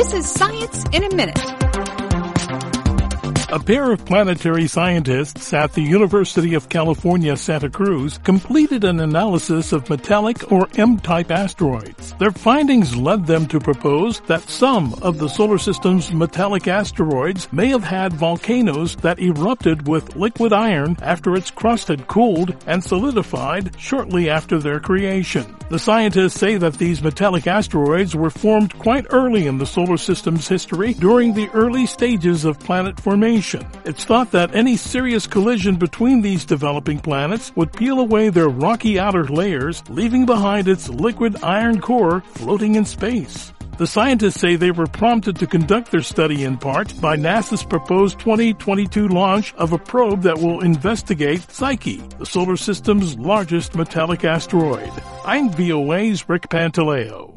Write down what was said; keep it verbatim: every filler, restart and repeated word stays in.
This is Science in a Minute. A pair of planetary scientists at the University of California, Santa Cruz completed an analysis of metallic or M-type asteroids. Their findings led them to propose that some of the solar system's metallic asteroids may have had volcanoes that erupted with liquid iron after its crust had cooled and solidified shortly after their creation. The scientists say that these metallic asteroids were formed quite early in the solar system's history during the early stages of planet formation. It's thought that any serious collision between these developing planets would peel away their rocky outer layers, leaving behind its liquid iron core floating in space. The scientists say they were prompted to conduct their study in part by NASA's proposed twenty twenty-two launch of a probe that will investigate Psyche, the solar system's largest metallic asteroid. I'm V O A's Rick Pantaleo.